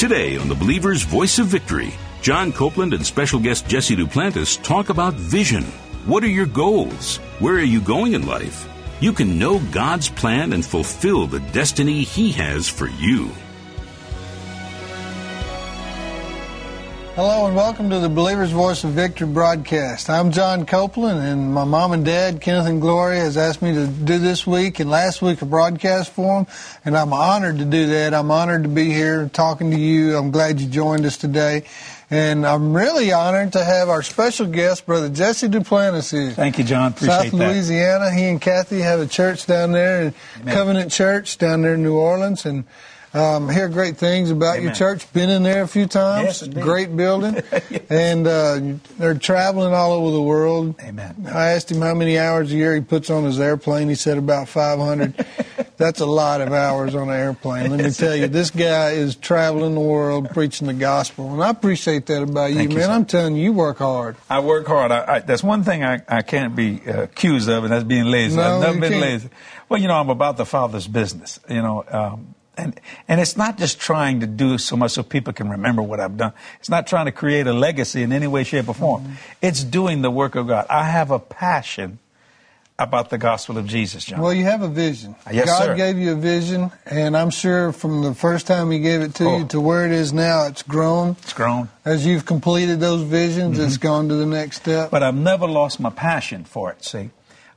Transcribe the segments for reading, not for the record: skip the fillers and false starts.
Today on The Believer's Voice of Victory, John Copeland and special guest Jesse Duplantis talk about vision. What are your goals? Where are you going in life? You can know God's plan and fulfill the destiny He has for you. Hello and welcome to the Believer's Voice of Victory broadcast. I'm John Copeland, and my mom and dad, Kenneth and Gloria, has asked me to do this week and last week a broadcast for them, and I'm honored to do that. I'm honored to be here talking to you. I'm glad you joined us today. And I'm really honored to have our special guest, Brother Jesse Duplantis here. Thank you, John. Appreciate South Louisiana. He and Kathy have a church down there, Covenant Church down there in New Orleans, and hear great things about your church. Been in there a few times. Yes, great building. Yes. And they're traveling all over the world. Amen. I asked him how many hours a year he puts on his airplane. He said about 500. That's a lot of hours on an airplane. Let me tell you, this guy is traveling the world preaching the gospel. And I appreciate that about you, man. I'm telling you, you work hard. I work hard. That's one thing I can't be accused of, and that's being lazy. No, I've never been can't. lazy. Well, I'm about the Father's business, And it's not just trying to do so much so people can remember what I've done. It's not trying to create a legacy in any way, shape, or form. Mm-hmm. It's doing the work of God. I have a passion about the gospel of Jesus, John. Well, you have a vision. Yes, God sir. gave you a vision, and I'm sure from the first time He gave it to you to where it is now, it's grown. It's grown. As you've completed those visions, It's gone to the next step. But I've never lost my passion for it, see.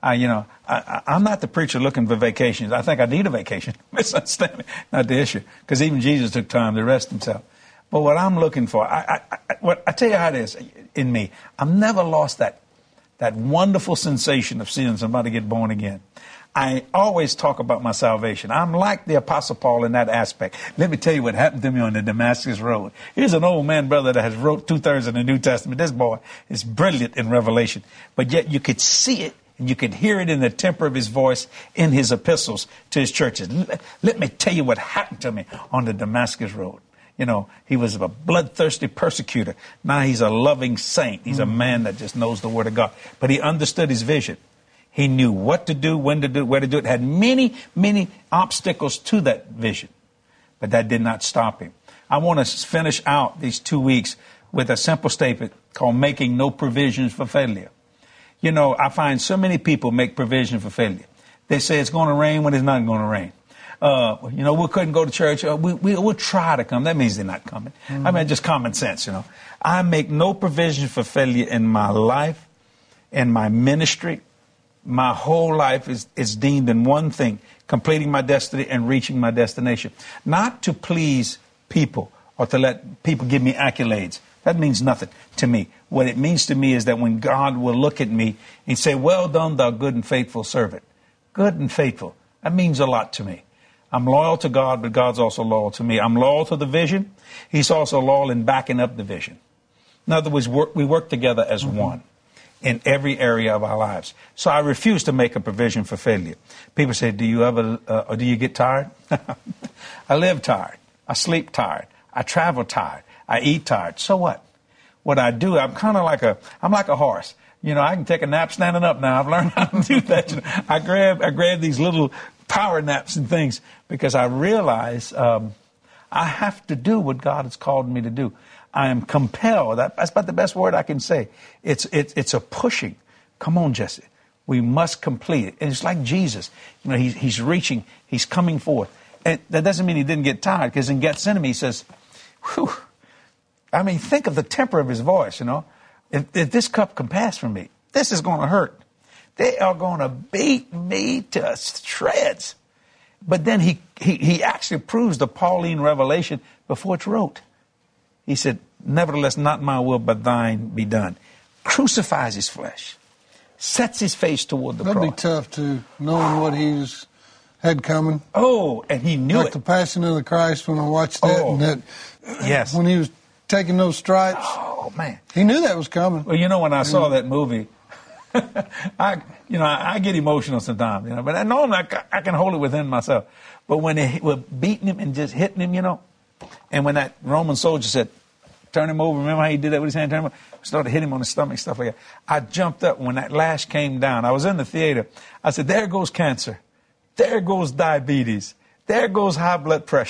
I'm not the preacher looking for vacations. I think I need a vacation. Misunderstand me. Not the issue. Because even Jesus took time to rest Himself. But what I'm looking for, I tell you how it is in me. I've never lost that wonderful sensation of seeing somebody get born again. I always talk about my salvation. I'm like the Apostle Paul in that aspect. Let me tell you what happened to me on the Damascus Road. Here's an old man, brother, that has wrote 2/3 of the New Testament. This boy is brilliant in Revelation. But yet you could see it, and you could hear it in the temper of his voice in his epistles to his churches. Let me tell you what happened to me on the Damascus Road. He was a bloodthirsty persecutor. Now he's a loving saint. He's a man that just knows the Word of God. But he understood his vision. He knew what to do, when to do it, where to do it. Had many, many obstacles to that vision. But that did not stop him. I want to finish out these 2 weeks with a simple statement called making no provisions for failure. I find so many people make provision for failure. They say it's going to rain when it's not going to rain. We couldn't go to church. We'll try to come. That means they're not coming. I mean, just common sense, I make no provision for failure in my life, in my ministry. My whole life is deemed in one thing, completing my destiny and reaching my destination. Not to please people or to let people give me accolades. That means nothing to me. What it means to me is that when God will look at me and say, "Well done, thou good and faithful servant." Good and faithful. That means a lot to me. I'm loyal to God, but God's also loyal to me. I'm loyal to the vision. He's also loyal in backing up the vision. In other words, we work together as one in every area of our lives. So I refuse to make a provision for failure. People say, do you get tired? I live tired. I sleep tired. I travel tired. I eat tired. So what? What I do, I'm like a horse. I can take a nap standing up now. I've learned how to do that. I grab these little power naps and things because I realize I have to do what God has called me to do. I am compelled. That's about the best word I can say. It's a pushing. Come on, Jesse. We must complete it. And it's like Jesus. He's reaching. He's coming forth. And that doesn't mean He didn't get tired, because in Gethsemane He says, whew. I mean, think of the temper of His voice, If this cup can pass from me, this is going to hurt. They are going to beat me to shreds. But then he actually proves the Pauline revelation before it's wrote. He said, nevertheless, not my will, but thine be done. Crucifies his flesh. Sets his face toward the cross. That'd be tough, too, knowing what he had coming. Oh, and he knew like the Passion of the Christ when I watched that. Oh, and that yes. When he was taking those stripes. Oh, man. He knew that was coming. Well, when I saw that movie, I get emotional sometimes, but I know I can hold it within myself. But when they were beating him and just hitting him, and when that Roman soldier said, turn him over, remember how he did that with his hand, turn him over, started to hit him on the stomach, stuff like that. I jumped up when that lash came down. I was in the theater. I said, there goes cancer. There goes diabetes. There goes high blood pressure.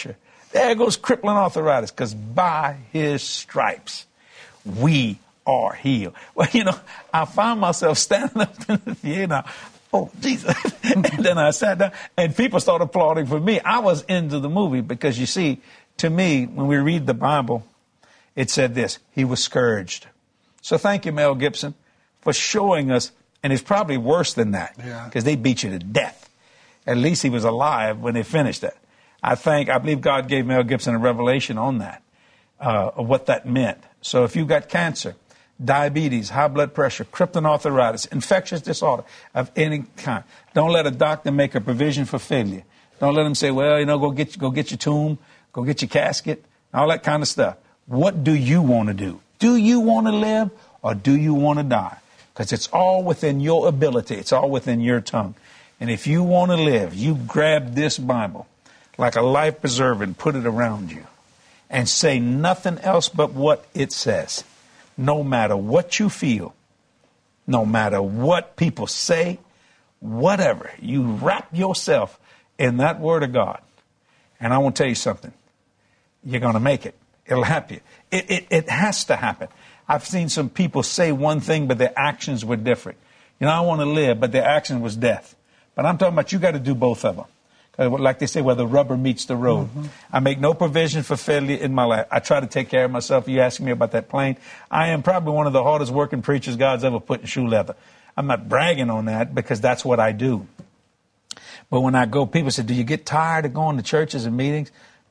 There goes crippling arthritis, because by his stripes, we are healed. Well, I found myself standing up in the theater. Oh, Jesus. And then I sat down, and people started applauding for me. I was into the movie because, you see, to me, when we read the Bible, it said this: he was scourged. So thank you, Mel Gibson, for showing us, and it's probably worse than that, because they beat you to death. At least he was alive when they finished that. I believe God gave Mel Gibson a revelation on that, of what that meant. So if you've got cancer, diabetes, high blood pressure, crippling arthritis, infectious disorder of any kind, don't let a doctor make a provision for failure. Don't let them say, well, go get your tomb, go get your casket, all that kind of stuff. What do you want to do? Do you want to live, or do you want to die? Because it's all within your ability. It's all within your tongue. And if you want to live, you grab this Bible like a life preserver and put it around you and say nothing else but what it says. No matter what you feel, no matter what people say, whatever, you wrap yourself in that Word of God. And I want to tell you something. You're going to make it. It'll happen. It has to happen. I've seen some people say one thing, but their actions were different. I want to live, but their action was death. But I'm talking about you got to do both of them. Like they say, where the rubber meets the road. Mm-hmm. I make no provision for failure in my life. I try to take care of myself. You asking me about that plane. I am probably one of the hardest working preachers God's ever put in shoe leather. I'm not bragging on that, because that's what I do. But when I go, people say, do you get tired of going to churches and meetings?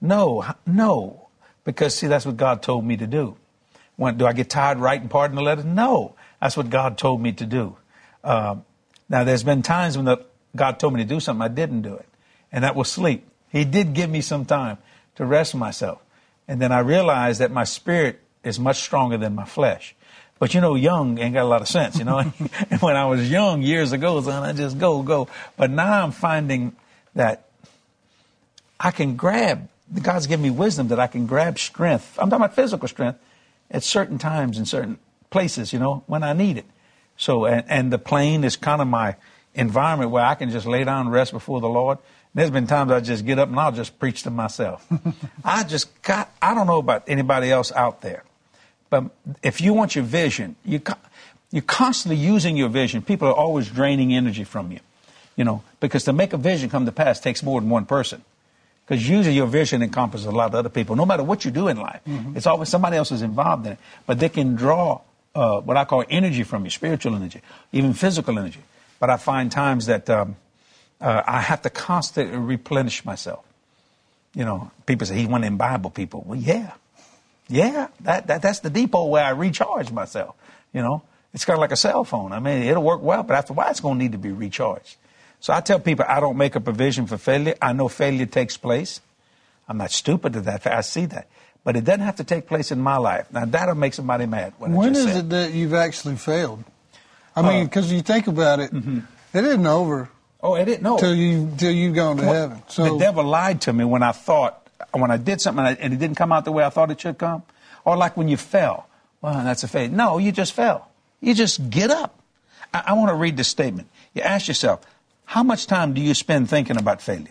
No. Because, see, that's what God told me to do. Do I get tired writing pardon letters? No. That's what God told me to do. Now, there's been times when God told me to do something, I didn't do it. And that was sleep. He did give me some time to rest myself. And then I realized that my spirit is much stronger than my flesh. But, young ain't got a lot of sense, And when I was young years ago, son, I just go. But now I'm finding that I can God's given me wisdom that I can grab strength. I'm talking about physical strength at certain times in certain places, when I need it. So, and the plane is kind of my environment where I can just lay down and rest before the Lord. There's been times I just get up and I'll just preach to myself. I don't know about anybody else out there, but if you want your vision, you're constantly using your vision. People are always draining energy from you, because to make a vision come to pass takes more than one person. Because usually your vision encompasses a lot of other people. No matter what you do in life, it's always somebody else is involved in it. But they can draw what I call energy from you, spiritual energy, even physical energy. But I find times that I have to constantly replenish myself. People say, he's one of them Bible people. Well, yeah, that's the depot where I recharge myself. It's kind of like a cell phone. I mean, it'll work well, but after a while, it's going to need to be recharged. So I tell people I don't make a provision for failure. I know failure takes place. I'm not stupid to that. I see that. But it doesn't have to take place in my life. Now, that'll make somebody mad. When is it that you've actually failed? I mean, because you think about it, it isn't over. Oh, it didn't know. Till you've gone to heaven. So the devil lied to me when I did something and it didn't come out the way I thought it should come. Or like when you fell. Well, that's a failure. No, you just fell. You just get up. I want to read this statement. You ask yourself, how much time do you spend thinking about failure?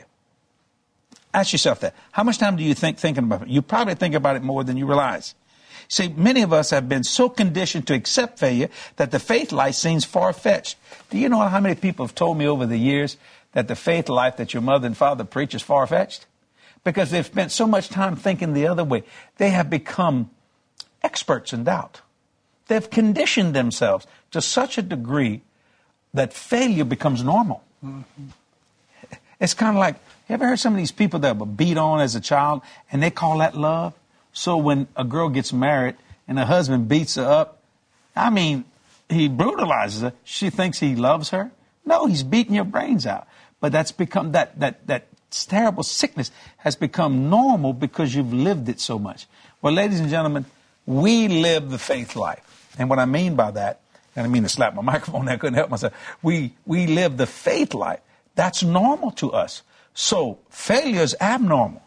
Ask yourself that. How much time do you thinking about it? You probably think about it more than you realize. See, many of us have been so conditioned to accept failure that the faith life seems far-fetched. Do you know how many people have told me over the years that the faith life that your mother and father preach is far-fetched? Because they've spent so much time thinking the other way. They have become experts in doubt. They've conditioned themselves to such a degree that failure becomes normal. Mm-hmm. It's kind of like, you ever heard some of these people that were beat on as a child and they call that love? So when a girl gets married and her husband beats her up, I mean, he brutalizes her. She thinks he loves her. No, he's beating your brains out. But that's become, that terrible sickness has become normal because you've lived it so much. Well, ladies and gentlemen, we live the faith life. And what I mean by that, and I mean to slap my microphone there, I couldn't help myself. We live the faith life. That's normal to us. So failure is abnormal.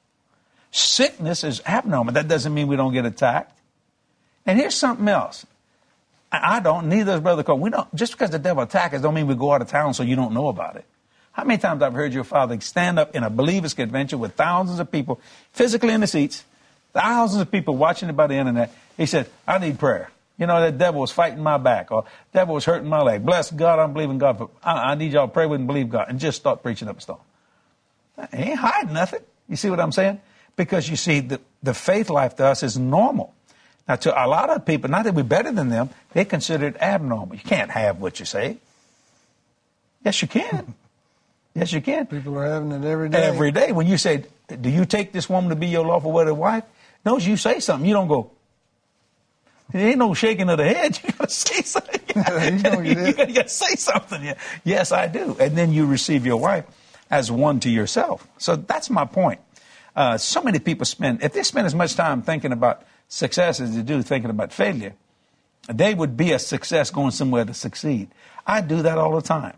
Sickness is abnormal. That doesn't mean we don't get attacked. And here's something else. I don't, neither does Brother Cole. We don't, just because the devil attacks us don't mean we go out of town so you don't know about it. How many times I've heard your father stand up in a believers convention with thousands of people physically in the seats, thousands of people watching it by the internet. He said, I need prayer. You know, that devil was fighting my back, or devil was hurting my leg. Bless God, I'm believing God. I need y'all to pray with and believe God, and just start preaching up a storm. He ain't hiding nothing. You see what I'm saying? Because you see, the faith life to us is normal. Now, to a lot of people, not that we're better than them, they consider it abnormal. You can't have what you say. Yes, you can. Yes, you can. People are having it every day. Every day. When you say, do you take this woman to be your lawful wedded wife? No, you say something. You don't go, there ain't no shaking of the head. You got to say something. You got to say something. Yes, I do. And then you receive your wife as one to yourself. So that's my point. So many people if they spend as much time thinking about success as they do thinking about failure, they would be a success going somewhere to succeed. I do that all the time.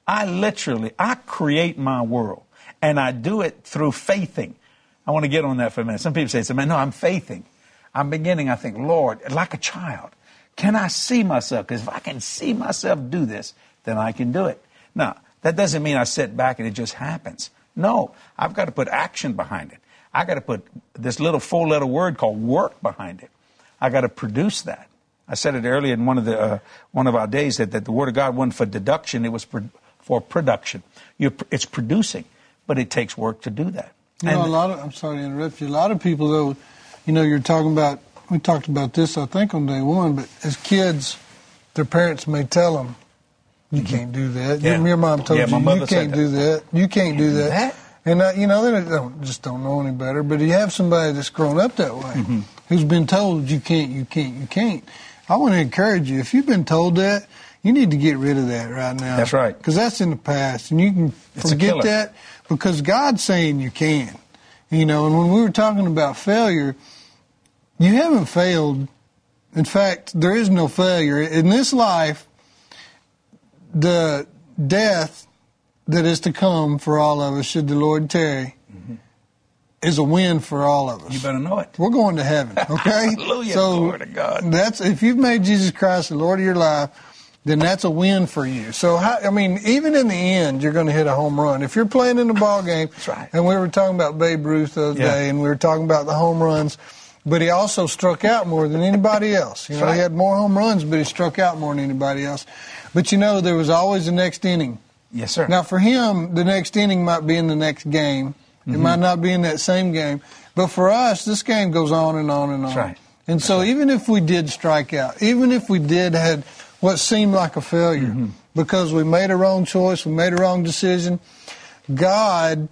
I create my world, and I do it through faithing. I want to get on that for a minute. Some people say, man, no, I'm faithing. I'm beginning, I think, Lord, like a child, can I see myself? Because if I can see myself do this, then I can do it. Now, that doesn't mean I sit back and it just happens. No, I've got to put action behind it. I got to put this little 4-letter word called work behind it. I got to produce that. I said it earlier in one of our days that the Word of God wasn't for deduction, it was for production. It's producing, but it takes work to do that. You know, I'm sorry to interrupt you. A lot of people, though, you know, we talked about this, I think, on day one, but as kids, their parents may tell them, you can't do that. Yeah. Your mom told you can't do that. You can't do that. And, you know, they don't know any better, but you have somebody that's grown up that way, who's been told you can't, you can't, you can't. I want to encourage you, if you've been told that, you need to get rid of that right now. That's right. Because that's in the past, and you can forget that because God's saying you can. You know, and when we were talking about failure, you haven't failed. In fact, there is no failure. In this life, the death that is to come for all of us, should the Lord tarry, is a win for all of us. You better know it. We're going to heaven, okay? Hallelujah, so glory to God. If you've made Jesus Christ the Lord of your life, then that's a win for you. So, even in the end, you're going to hit a home run. If you're playing in the ball game, that's right. And we were talking about Babe Ruth the other day, and we were talking about the home runs, but he also struck out more than anybody else. You know, he had more home runs, but he struck out more than anybody else. But, you know, there was always the next inning. Yes, sir. Now, for him, the next inning might be in the next game. It might not be in that same game. But for us, this game goes on and on and on. That's right. And so even if we did strike out, even if we had what seemed like a failure because we made a wrong choice, we made a wrong decision, God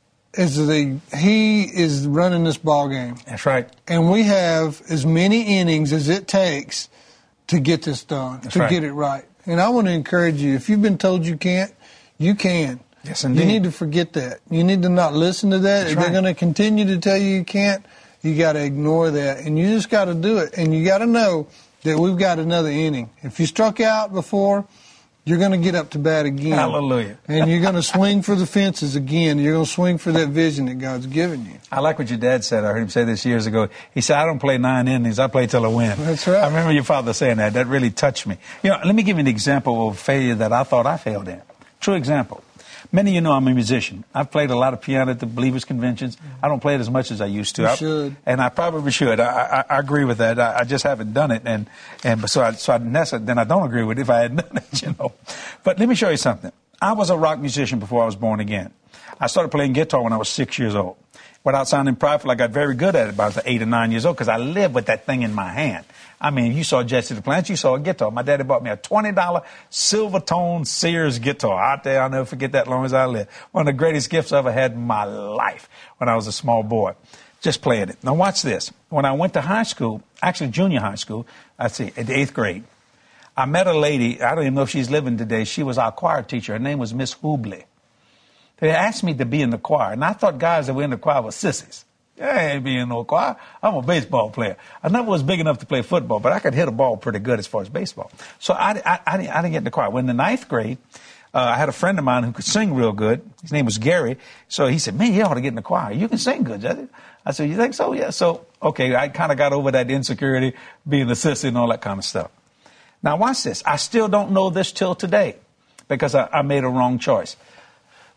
He is running this ball game. That's right. And we have as many innings as it takes to get this done, get it right. And I want to encourage you, if you've been told you can't, you can. Yes, indeed. You need to forget that. You need to not listen to that. If they're going to continue to tell you can't, you got to ignore that. And you just got to do it. And you got to know that we've got another inning. If you struck out before, you're going to get up to bat again. Hallelujah. And you're going to swing for the fences again. You're going to swing for that vision that God's given you. I like what your dad said. I heard him say this years ago. He said, I don't play 9 innings. I play till I win. That's right. I remember your father saying that. That really touched me. You know, let me give you an example of failure that I thought I failed in. True example. Many of you know I'm a musician. I've played a lot of piano at the Believers Conventions. I don't play it as much as I used to. You should. And I probably should. I agree with that. I just haven't done it. And then I don't agree with it if I had done it, you know. But let me show you something. I was a rock musician before I was born again. I started playing guitar when I was 6 years old. Without sounding prideful, I got very good at it about 8 or 9 years old because I lived with that thing in my hand. I mean, you saw Jesse Duplantis, you saw a guitar. My daddy bought me a $20 Silvertone Sears guitar. Out there, I'll never forget that long as I live. One of the greatest gifts I ever had in my life when I was a small boy. Just playing it. Now watch this. When I went to high school, actually junior high school, at the 8th grade, I met a lady, I don't even know if she's living today. She was our choir teacher. Her name was Miss Hubley. They asked me to be in the choir, and I thought guys that were in the choir were sissies. I ain't being in no choir. I'm a baseball player. I never was big enough to play football, but I could hit a ball pretty good as far as baseball. So I didn't get in the choir. When in the 9th grade, I had a friend of mine who could sing real good. His name was Gary. So he said, man, you ought to get in the choir. You can sing good, Jesse. I said, you think so? Yeah. So, okay, I kind of got over that insecurity, being a sissy and all that kind of stuff. Now watch this. I still don't know this till today because I made a wrong choice.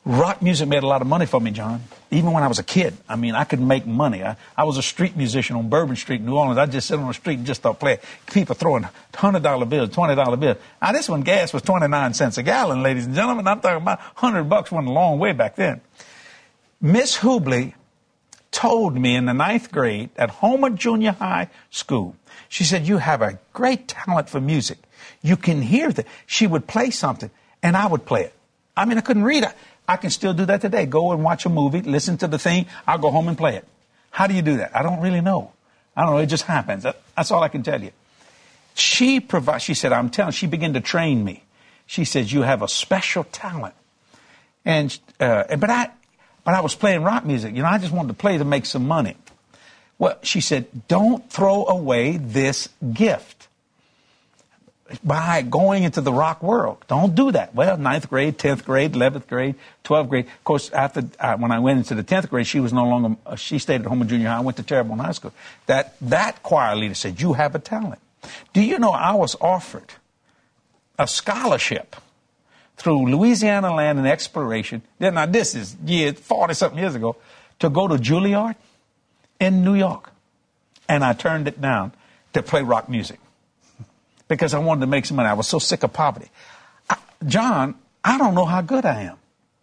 Rock music made a lot of money for me, John. Even when I was a kid. I mean, I could make money. I was a street musician on Bourbon Street in New Orleans. I'd just sit on the street and just start playing. People throwing $100 bills, $20 bills. Now, this one, gas was 29 cents a gallon, ladies and gentlemen. I'm talking about $100 went a long way back then. Miss Hubley told me in the 9th grade at Homer Junior High School, she said, you have a great talent for music. You can hear that. She would play something, and I would play it. I mean, I couldn't read it. I can still do that today. Go and watch a movie, listen to the thing. I'll go home and play it. How do you do that? I don't really know. I don't know. It just happens. That's all I can tell you. She said, I'm telling you, she began to train me. She said, you have a special talent. And, but I was playing rock music. You know, I just wanted to play to make some money. Well, she said, don't throw away this gift by going into the rock world. Don't do that. Well, 9th grade, 10th grade, 11th grade, 12th grade. Of course, after when I went into the 10th grade, she was no longer, she stayed at Homer Junior High. I went to Terrebonne High School. That choir leader said, you have a talent. Do you know I was offered a scholarship through Louisiana Land and Exploration. Now, this is 40-something years ago, to go to Juilliard in New York. And I turned it down to play rock music because I wanted to make some money. I was so sick of poverty. John, I don't know how good I am.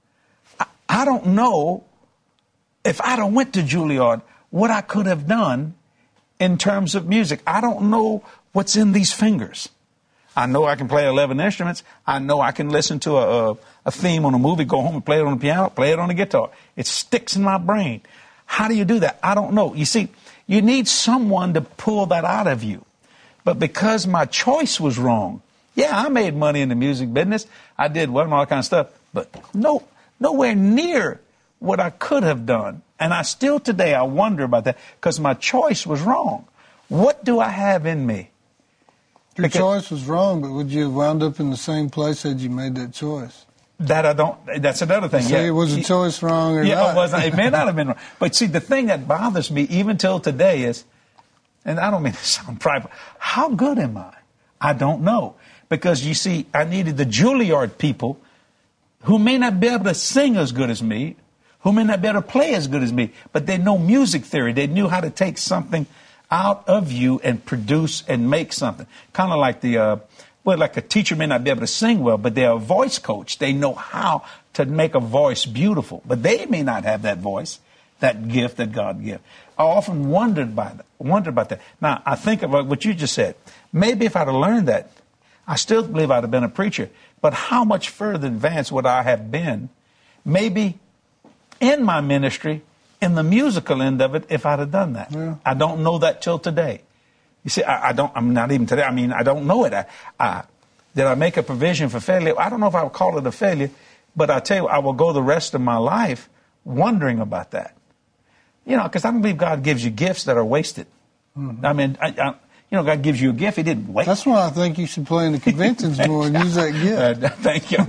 I don't know if I'd have went to Juilliard what I could have done in terms of music. I don't know what's in these fingers. I know I can play 11 instruments. I know I can listen to a theme on a movie, go home and play it on the piano, play it on the guitar. It sticks in my brain. How do you do that? I don't know. You see, you need someone to pull that out of you. But because my choice was wrong, yeah, I made money in the music business. I did well and all that kind of stuff. But nowhere near what I could have done. And I still today, I wonder about that because my choice was wrong. What do I have in me? Your choice was wrong, but would you have wound up in the same place had you made that choice? That's another thing. So was the choice wrong or not? It may not have been wrong. But see, the thing that bothers me even till today is, and I don't mean to sound prideful, how good am I? I don't know. Because you see, I needed the Juilliard people who may not be able to sing as good as me, who may not be able to play as good as me, but they know music theory. They knew how to take something out of you and produce and make something. Kind of like like a teacher may not be able to sing well, but they're a voice coach. They know how to make a voice beautiful, but they may not have that voice, that gift that God gives. I often wondered about that. Now, I think about what you just said. Maybe if I'd have learned that, I still believe I'd have been a preacher, but how much further advanced would I have been? Maybe in my ministry, in the musical end of it, if I'd have done that. Yeah. I don't know that till today. You see, I'm not even today. I mean, I don't know it. Did I make a provision for failure? I don't know if I would call it a failure, but I tell you, I will go the rest of my life wondering about that. You know, because I don't believe God gives you gifts that are wasted. Mm-hmm. I mean, God gives you a gift. He didn't waste. That's why I think you should play in the conventions more and use that gift. Thank you.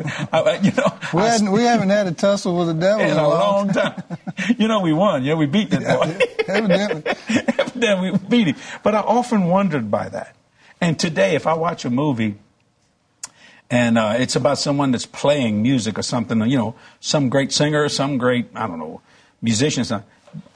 We haven't had a tussle with the devil in a long time. We won. We beat that boy. Evidently. Evidently, we beat him. But I often wondered by that. And today, if I watch a movie and it's about someone that's playing music or something, some great singer, some great, musician, something,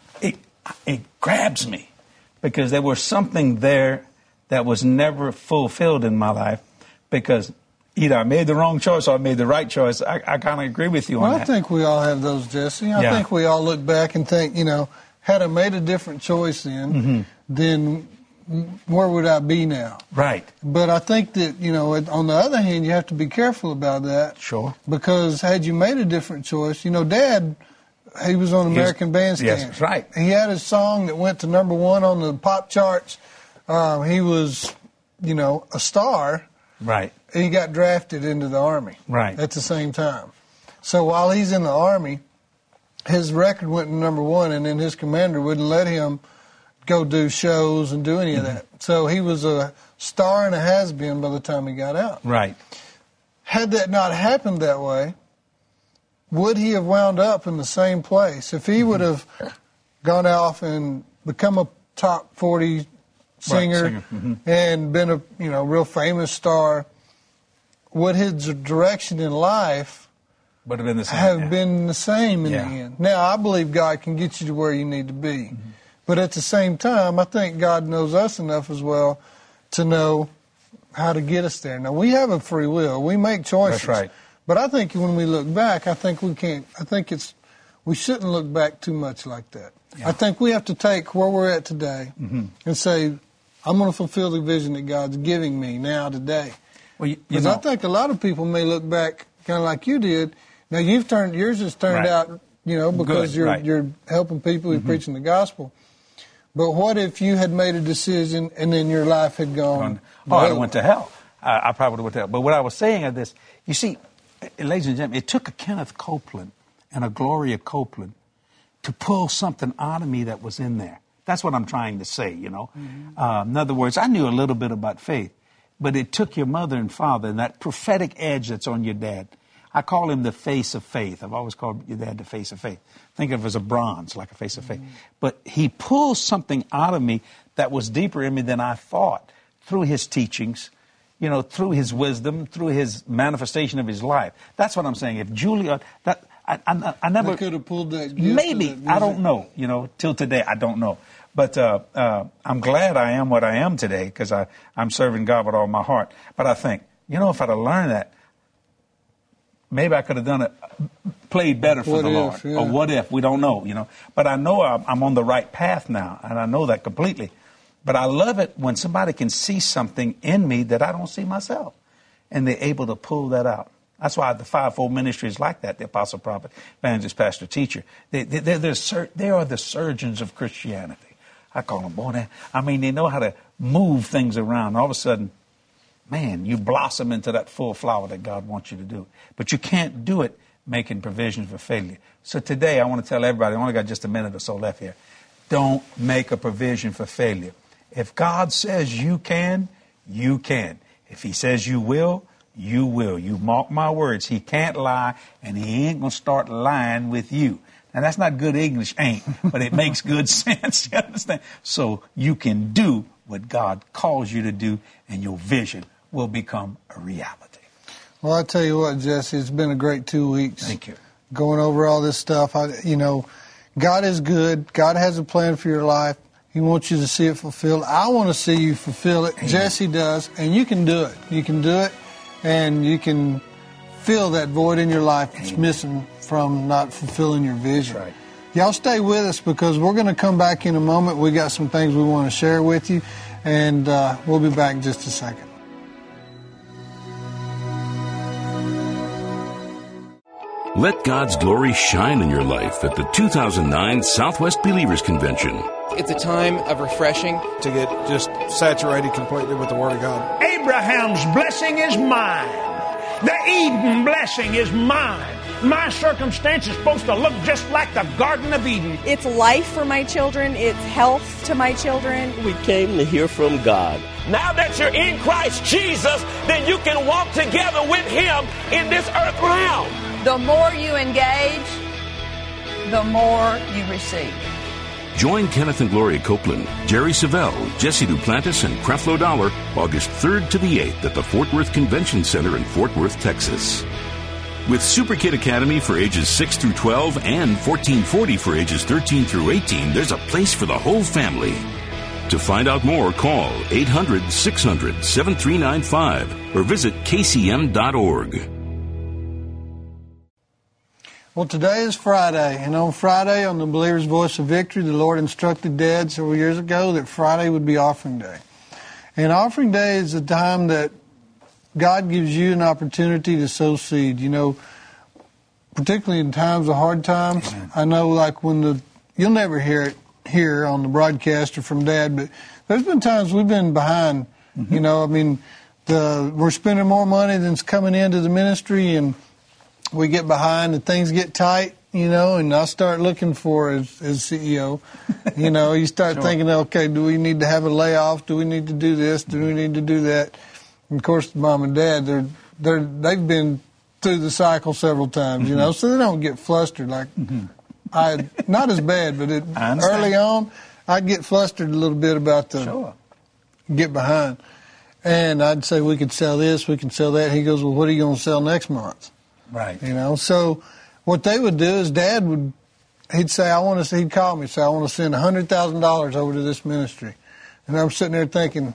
it grabs me because there was something there that was never fulfilled in my life because either I made the wrong choice or I made the right choice. I kind of agree with you on that. I think we all have those, Jesse. I think we all look back and think, had I made a different choice then, then where would I be now? Right. But I think that, on the other hand, you have to be careful about that. Sure. Because had you made a different choice, Dad, he was on American Bandstand. Yes, right. He had a song that went to #1 on the pop charts. He was, a star. Right. He got drafted into the Army. Right. At the same time. So while he's in the Army, his record went to #1, and then his commander wouldn't let him go do shows and do any of that. So he was a star and a has-been by the time he got out. Right. Had that not happened that way, would he have wound up in the same place? If he would have gone off and become a top 40 singer and been a real famous star, would his direction in life Would have been the same. Have been the same in the end. Now, I believe God can get you to where you need to be. Mm-hmm. But at the same time, I think God knows us enough as well to know how to get us there. Now, we have a free will. We make choices. That's right. But I think when we look back, I think we can't. I think we shouldn't look back too much like that. Yeah. I think we have to take where we're at today and say, I'm going to fulfill the vision that God's giving me now today. Well, because I think a lot of people may look back kind of like you did. Now yours has turned out, because you're helping people, you're preaching the gospel. But what if you had made a decision and then your life had gone? I went to hell. I probably would have went to hell. But what I was saying is this: you see, ladies and gentlemen, it took a Kenneth Copeland and a Gloria Copeland to pull something out of me that was in there. That's what I'm trying to say. In other words, I knew a little bit about faith, but it took your mother and father and that prophetic edge that's on your dad. I call him the face of faith. I've always called your dad the face of faith. Think of it as a bronze, like a face of faith. But he pulls something out of me that was deeper in me than I thought through his teachings, through his wisdom, through his manifestation of his life. That's what I'm saying. If Julia, I never could have pulled that. Maybe I don't know. Till today I don't know. But I'm glad I am what I am today because I'm serving God with all my heart. But I think, if I'd have learned that, maybe I could have played better for the Lord. Or what if? We don't know, But I know I'm on the right path now, and I know that completely. But I love it when somebody can see something in me that I don't see myself, and they're able to pull that out. That's why the fivefold ministry is like that, the apostle, prophet, evangelist, pastor, teacher. They are the surgeons of Christianity. I call them, they know how to move things around. All of a sudden, man, you blossom into that full flower that God wants you to do. But you can't do it making provisions for failure. So today, I want to tell everybody, I only got just a minute or so left here, don't make a provision for failure. If God says you can, you can. If he says you will, you will. You mark my words. He can't lie, and he ain't going to start lying with you. Now, that's not good English, but it makes good sense. You understand? So you can do what God calls you to do, and your vision will become a reality. Well, I tell you what, Jesse, it's been a great 2 weeks. Thank you. Going over all this stuff. God is good. God has a plan for your life. He wants you to see it fulfilled. I want to see you fulfill it. Amen. Jesse does, and you can do it. You can do it, and you can fill that void in your life that's missing from not fulfilling your vision. That's right. Y'all stay with us because we're going to come back in a moment. We got some things we want to share with you, and we'll be back in just a second. Let God's glory shine in your life at the 2009 Southwest Believers Convention. It's a time of refreshing. To get just saturated completely with the Word of God. Abraham's blessing is mine. The Eden blessing is mine. My circumstance is supposed to look just like the Garden of Eden. It's life for my children. It's health to my children. We came to hear from God. Now that you're in Christ Jesus, then you can walk together with Him in this earth realm. The more you engage, the more you receive. Join Kenneth and Gloria Copeland, Jerry Savelle, Jesse Duplantis, and Creflo Dollar August 3rd to the 8th at the Fort Worth Convention Center in Fort Worth, Texas. With Super Kid Academy for ages 6 through 12 and 1440 for ages 13 through 18, there's a place for the whole family. To find out more, call 800-600-7395 or visit kcm.org. Well, today is Friday, and on Friday, on the Believer's Voice of Victory, the Lord instructed Dad several years ago that Friday would be Offering Day. And Offering Day is a time that God gives you an opportunity to sow seed. Particularly in times of hard times. Amen. I know, like you'll never hear it here on the broadcast or from Dad, but there's been times we've been behind. Mm-hmm. We're spending more money than's coming into the ministry, and we get behind and things get tight, and I start looking for as CEO. You start sure. thinking, okay, do we need to have a layoff? Do we need to do this? Do we need to do that? And of course, Mom and Dad, they've been through the cycle several times, mm-hmm. So they don't get flustered. Like not as bad, but early on, I'd get flustered a little bit about get behind. And I'd say, we could sell this, we can sell that. He goes, well, what are you going to sell next month? Right. You know, so what they would do is Dad would, he'd say, he'd call me and say, I want to send $100,000 over to this ministry. And I'm sitting there thinking,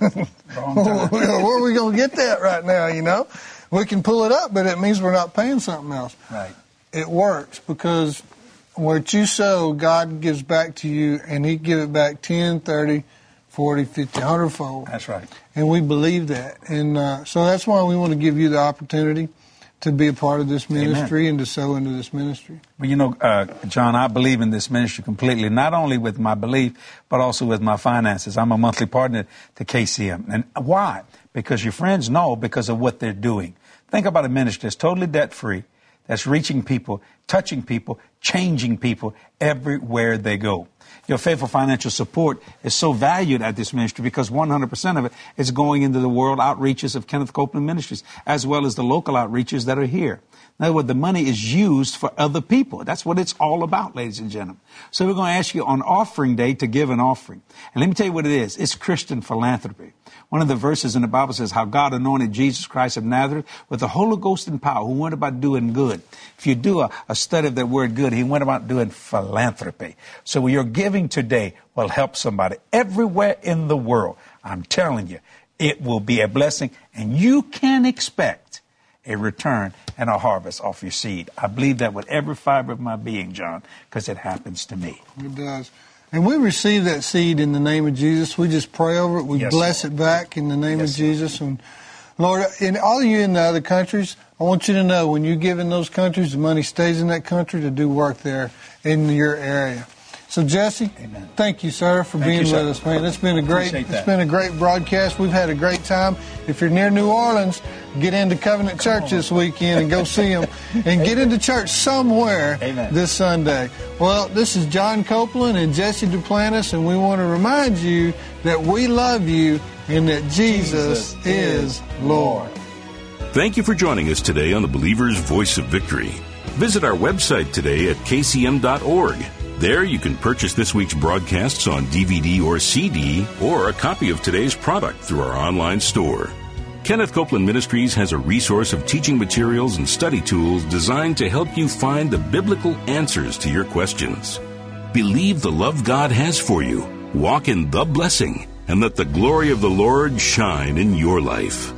where are we going to get that right now, you know? We can pull it up, but it means we're not paying something else. Right. It works because what you sow, God gives back to you, and He give it back 10, 30, 40, 50, 100-fold. That's right. And we believe that. And so that's why we want to give you the opportunity to be a part of this ministry. Amen. And to sow into this ministry. Well, you know, John, I believe in this ministry completely, not only with my belief, but also with my finances. I'm a monthly partner to KCM. And why? Because your friends know because of what they're doing. Think about a ministry that's totally debt-free, that's reaching people, touching people, changing people everywhere they go. Your faithful financial support is so valued at this ministry because 100% of it is going into the world outreaches of Kenneth Copeland Ministries, as well as the local outreaches that are here. In other words, the money is used for other people. That's what it's all about, ladies and gentlemen. So we're going to ask you on offering day to give an offering. And let me tell you what it is. It's Christian philanthropy. One of the verses in the Bible says how God anointed Jesus Christ of Nazareth with the Holy Ghost and power, who went about doing good. If you do a study of that word good, He went about doing philanthropy. So your giving today will help somebody everywhere in the world. I'm telling you, it will be a blessing, and you can expect a return and a harvest off your seed. I believe that with every fiber of my being, John, because it happens to me. It does. And we receive that seed in the name of Jesus. We just pray over it. We bless it back in the name of Jesus. And Lord, in all of you in the other countries, I want you to know when you give in those countries, the money stays in that country to do work there in your area. So Jesse, Amen. Thank you, sir, for being with us, man. It's been a great broadcast. We've had a great time. If you're near New Orleans, get into Covenant Church this weekend and go see them, and get into church somewhere this Sunday. Well, this is John Copeland and Jesse Duplantis, and we want to remind you that we love you and that Jesus is Lord. Thank you for joining us today on the Believer's Voice of Victory. Visit our website today at kcm.org. There you can purchase this week's broadcasts on DVD or CD, or a copy of today's product through our online store. Kenneth Copeland Ministries has a resource of teaching materials and study tools designed to help you find the biblical answers to your questions. Believe the love God has for you, walk in the blessing, and let the glory of the Lord shine in your life.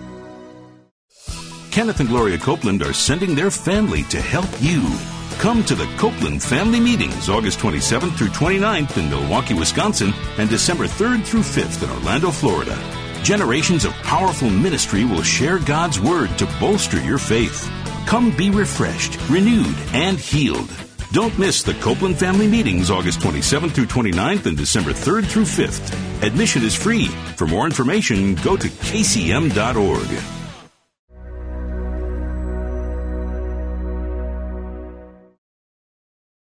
Kenneth and Gloria Copeland are sending their family to help you. Come to the Copeland Family Meetings August 27th through 29th in Milwaukee, Wisconsin, and December 3rd through 5th in Orlando, Florida. Generations of powerful ministry will share God's Word to bolster your faith. Come be refreshed, renewed, and healed. Don't miss the Copeland Family Meetings August 27th through 29th and December 3rd through 5th. Admission is free. For more information, go to kcm.org.